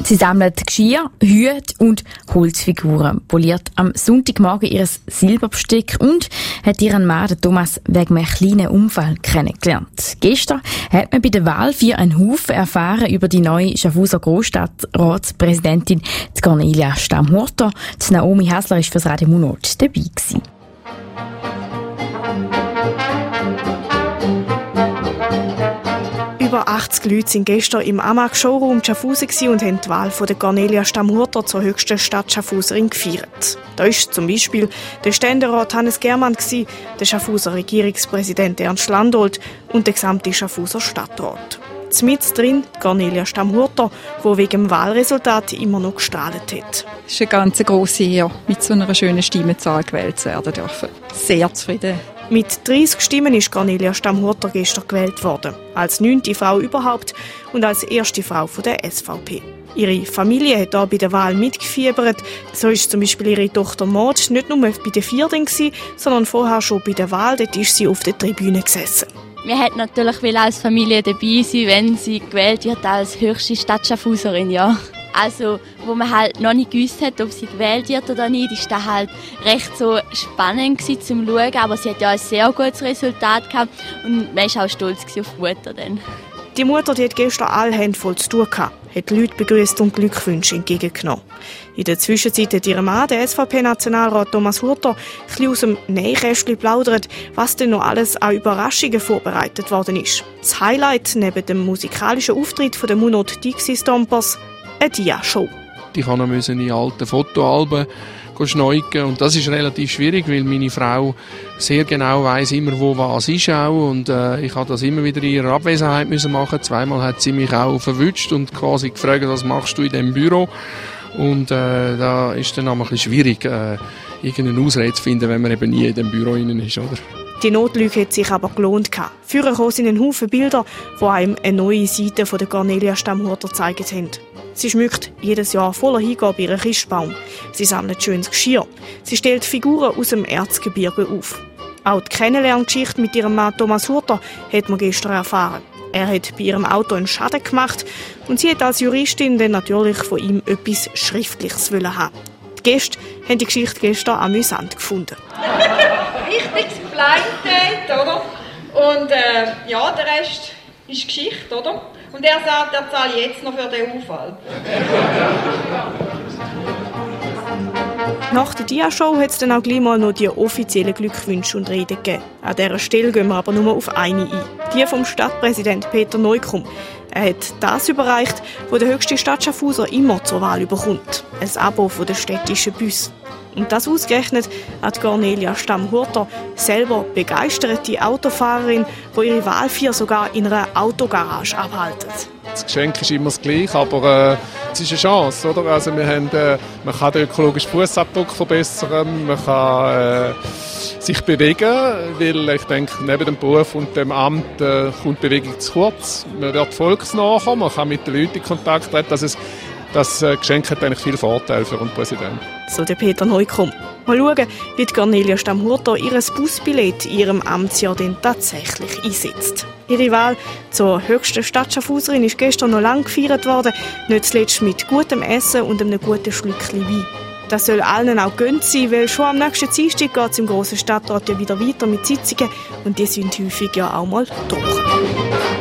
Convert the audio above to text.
Sie sammelt Geschirr, Hüte und Holzfiguren, poliert am Sonntagmorgen ihr Silberbesteck und hat ihren Mann, Thomas, wegen einem kleinen Unfall kennengelernt. Gestern hat man bei der Wahl für einen Haufen erfahren über die neue Schaffhauser Grossstadtratspräsidentin Cornelia Stamm-Hurter. Naomi Hasler war für das Radio Munot dabei gewesen. Über 80 Leute waren gestern im AMAG-Showroom Schaffhausen und haben die Wahl von der Cornelia Stamm-Hurter zur höchsten Stadtschaffhauserin gefeiert. Da war zum Beispiel der Ständerat Hannes Germann, der Schaffhauser Regierungspräsident Ernst Landolt und der gesamte Schaffhauser Stadtrat. Mit drin Cornelia Stamm-Hurter, die wegen dem Wahlresultat immer noch gestrahlt hat. Es ist eine ganz grosse Ehre, mit so einer schönen Stimmenzahl gewählt zu werden dürfen. Sehr zufrieden. Mit 30 Stimmen ist Cornelia Stamm-Hurter gestern gewählt worden. Als 9. Frau überhaupt und als erste Frau von der SVP. Ihre Familie hat hier bei der Wahl mitgefiebert. So ist zum Beispiel ihre Tochter Maud nicht nur bei der Vierten, sondern vorher schon bei der Wahl. Dort ist sie auf der Tribüne gesessen. Wir wollten natürlich als Familie dabei sein, wenn sie gewählt wird als höchste Stadtschaffhauserin, ja. Also, wo man halt noch nicht gewusst hat, ob sie gewählt wird oder nicht, ist das halt recht so spannend gewesen zum Schauen. Aber sie hat ja ein sehr gutes Resultat gehabt und man war auch stolz auf die Mutter dann. Die Mutter die hat gestern alle Hände voll zu tun gehabt, hat die Leute begrüßt und Glückwünsche entgegengenommen. In der Zwischenzeit hat ihr Mann, der SVP-Nationalrat Thomas Hurter, ein bisschen aus dem Nähkästchen plaudert, was denn noch alles an Überraschungen vorbereitet worden ist. Das Highlight neben dem musikalischen Auftritt von der Munot Dixie Stompers, eine Dia-Show. Ich musste noch in alten Fotoalben schneuken und das ist relativ schwierig, weil meine Frau sehr genau weiss immer, wo was ist auch und ich habe das immer wieder in ihrer Abwesenheit müssen machen. Zweimal hat sie mich auch verwünscht und quasi gefragt, was machst du in diesem Büro? Und da ist dann auch ein bisschen schwierig, irgendeine Ausrede zu finden, wenn man eben nie in dem Büro innen ist, oder? Die Notlüge hat sich aber gelohnt. Vorher sind ein Haufen Bilder, die einem eine neue Seite von der Cornelia Stamm-Hurter gezeigt haben. Sie schmückt jedes Jahr voller Hingabe ihren Christbaum. Sie sammelt schönes Geschirr. Sie stellt Figuren aus dem Erzgebirge auf. Auch die Kennenlerngeschichte mit ihrem Mann Thomas Hurter hat man gestern erfahren. Er hat bei ihrem Auto einen Schaden gemacht und sie hat als Juristin dann natürlich von ihm etwas Schriftliches haben. Die Gäste haben die Geschichte gestern amüsant gefunden. Richtiges Blind Date, oder? Und ja, der Rest ist Geschichte, oder? Und er sagt, er zahlt jetzt noch für den Unfall. Nach der Dia-Show hat es dann auch gleich mal noch die offiziellen Glückwünsche und Reden gegeben. An dieser Stelle gehen wir aber nur auf eine ein. Die vom Stadtpräsident Peter Neukomm. Er hat das überreicht, was der höchste Stadtschaffhauser immer zur Wahl bekommt. Ein Abo von der städtischen Bus. Und das ausgerechnet hat Cornelia Stamm-Hurter, selber begeisterte Autofahrerin, die ihre Wahlfeier sogar in einer Autogarage abhalten. Das Geschenk ist immer das Gleiche, aber es ist eine Chance, oder? Also man kann den ökologischen Fußabdruck verbessern, man kann sich bewegen, weil ich denke, neben dem Beruf und dem Amt kommt die Bewegung zu kurz. Man wird volksnah, man kann mit den Leuten in Kontakt treten. Also das Geschenk hat eigentlich viel Vorteile für einen Präsidenten. So der Peter Neukomm. Mal schauen, wie die Cornelia Stamm-Hurter ihr Busbillett in ihrem Amtsjahr denn tatsächlich einsetzt. Ihre Wahl zur höchsten Stadtschaffhauserin ist gestern noch lang gefeiert worden, nicht zuletzt mit gutem Essen und einem guten Schlückchen Wein. Das soll allen auch gönnt sein, weil schon am nächsten Dienstag geht es im grossen Stadtrat ja wieder weiter mit Sitzungen und die sind häufig ja auch mal trocken.